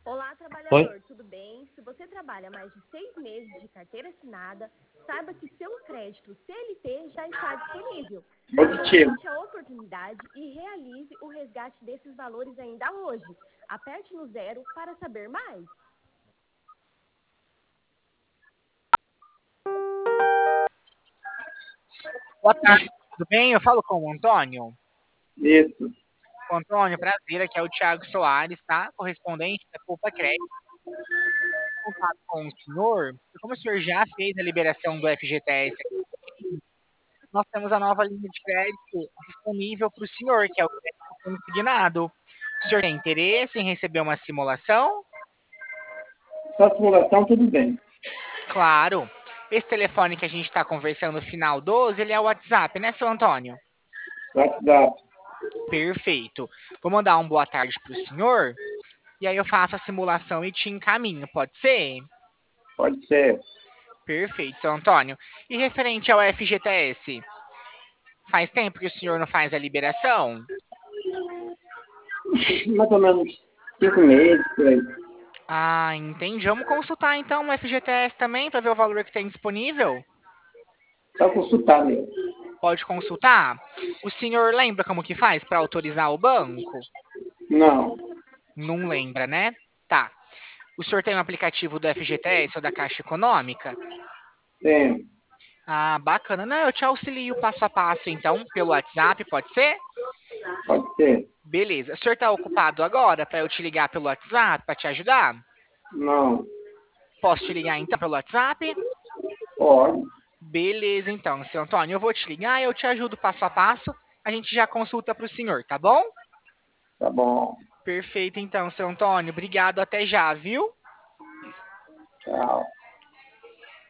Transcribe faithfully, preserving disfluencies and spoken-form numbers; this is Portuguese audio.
Olá, Oi? trabalhador, tudo bem? Se você trabalha mais de seis meses de carteira assinada, saiba que seu crédito C L T já está disponível. Positivo. Aproveite a oportunidade e realize o resgate desses valores ainda hoje. Aperte no zero para saber mais. Boa tarde, tudo bem? Eu falo com o Antônio. Isso. O Antônio, prazer, aqui é o Thiago Soares, tá? Correspondente da Poupa Crédito. Contato com o senhor, e como o senhor já fez a liberação do F G T S, nós temos a nova linha de crédito disponível para o senhor, que é o crédito consignado. O senhor tem interesse em receber uma simulação? Só simulação, tudo bem. Claro. Esse telefone que a gente está conversando no final doze, ele é o WhatsApp, né, seu Antônio? WhatsApp. Perfeito. Vou mandar um boa tarde para o senhor. E aí eu faço a simulação e te encaminho, pode ser? Pode ser. Perfeito, seu Antônio. E referente ao F G T S, faz tempo que o senhor não faz a liberação? Mais ou menos cinco meses por aí. Ah, entendi. Vamos consultar então o F G T S também para ver o valor que tem disponível? Só consultar mesmo. Pode consultar? O senhor lembra como que faz para autorizar o banco? Não. Não lembra, né? Tá. O senhor tem um aplicativo do F G T S ou da Caixa Econômica? Tem. Ah, bacana. Não, eu te auxilio passo a passo então pelo WhatsApp, pode ser? Pode ser. Beleza. O senhor está ocupado agora para eu te ligar pelo WhatsApp para te ajudar? Não. Posso te ligar então pelo WhatsApp? Pode. Beleza, então, seu Antônio. Eu vou te ligar, eu te ajudo passo a passo. A gente já consulta para o senhor, tá bom? Tá bom. Perfeito, então, seu Antônio. Obrigado, até já, viu? Tchau.